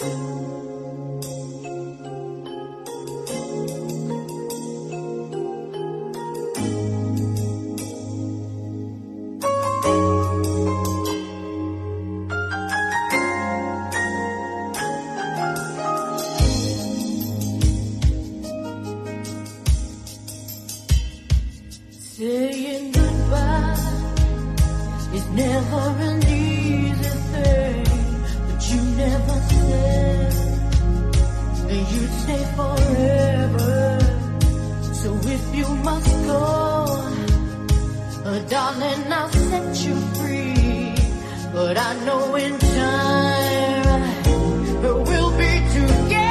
Saying goodbye is never an easy thing, but you never said that you'd stay forever. So if you must go, darling, I'll set you free. But I know in time we'll be together.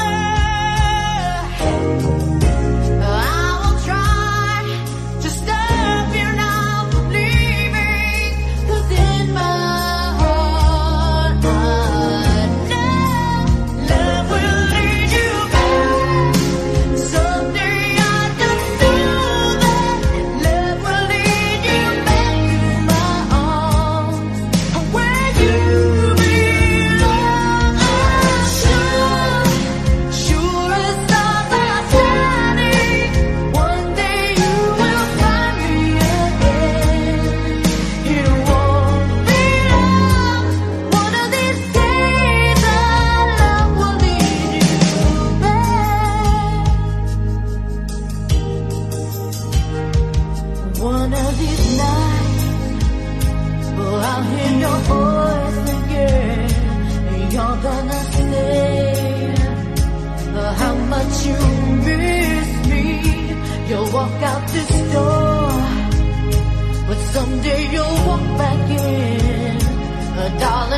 One of these nights, oh, I'll hear your voice again, and you're gonna say how much you miss me. You'll walk out this door, but someday you'll walk back in, darling.